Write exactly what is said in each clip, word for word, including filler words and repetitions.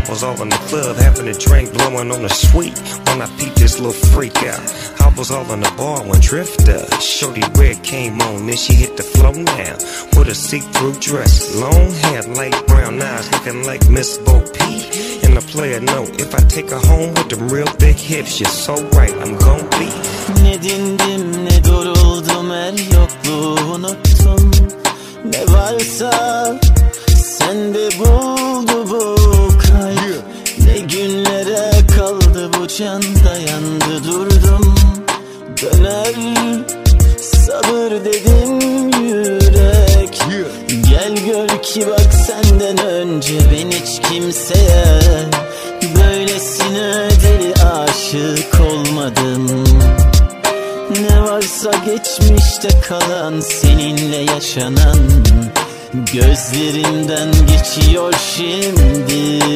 was all in the club, having a drink, blowing on the sweet. When I peeped this little freak out, I was all in the bar when Drifter shorty red came on, then she hit the floor now with a see-through dress, long hair, light brown eyes, looking like Miss Bo Peep. And the player know if I take her home with them real big hips, you're so right, I'm gon' be. Ne dindim ne duruldum, el yokluğu unuttum. Ne varsa sende buldu bu kalp. Ne günlere kaldı bu can, dayandı durdum. Döner sabır dedim yürek. Gel gör ki bak senden önce ben hiç kimseye böylesine deli aşık olmadım. Ne varsa geçmişte kalan, seninle yaşanan gözlerimden geçiyor şimdi.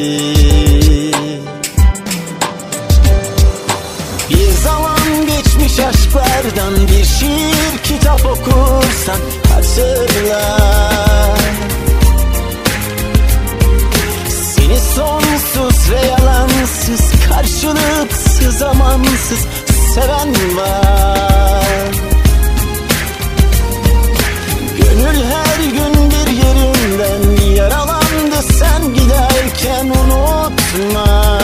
Bir zaman geçmiş aşklardan bir şiir kitap okursan hatırla. Seni sonsuz ve yalansız, karşılıksız, zamansız seven var. Gönül her gün bir yerinden yaralandı, sen giderken unutma.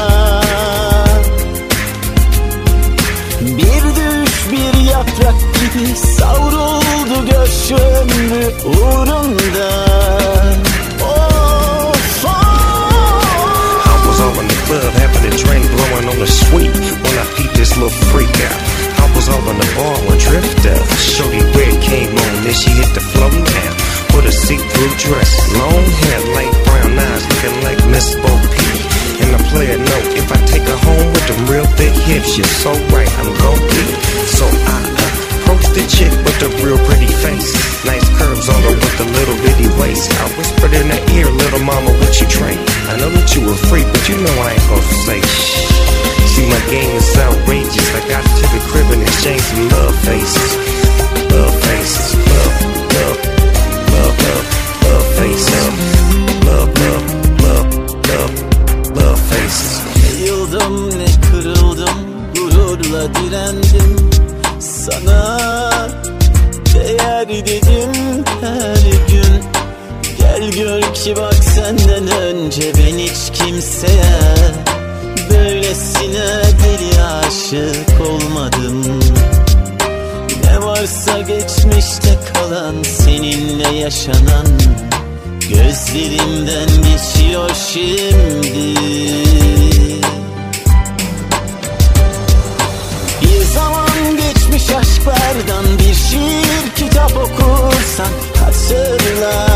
Bir düş bir yaprak gibi savruldu göç ömrü uğrunda. Of, oh. I was all in the club, having a drink, blowing on the sweet. When I peeped this little freak out, I was all in the bar when Drifter shorty red came on, then she hit the floor now with a see-through dress, long hair, light brown eyes, looking like Miss Bo Peep. And the player know if I take her home with them real big hips, you're so right, I'm gon' be. So I approached the chick with the real pretty face, nice curves on her with the little bitty waist. I whispered in her ear, little mama, what you drink? I know that you a freak, but you know I ain't gon' say shh. See, my game is outrageous. I got to the crib and exchanged some love faces, love faces, love, love, love, love, love faces, love, love, love, love, love faces. Ne yıldım ne kırıldım, gururla direndim. Sana değer dedim her gün. Gel gör ki bak senden önce ben hiç kimseye böylesine deli aşık olmadım. Ne varsa geçmişte kalan, seninle yaşanan gözlerimden geçiyor şimdi. Bir zaman geçmiş aşklardan bir şiir kitap okursan hatırla.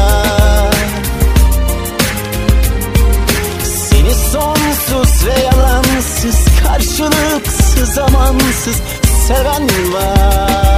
Seni sonsuz ve yalansız, karşılıksız, zamansız seven var.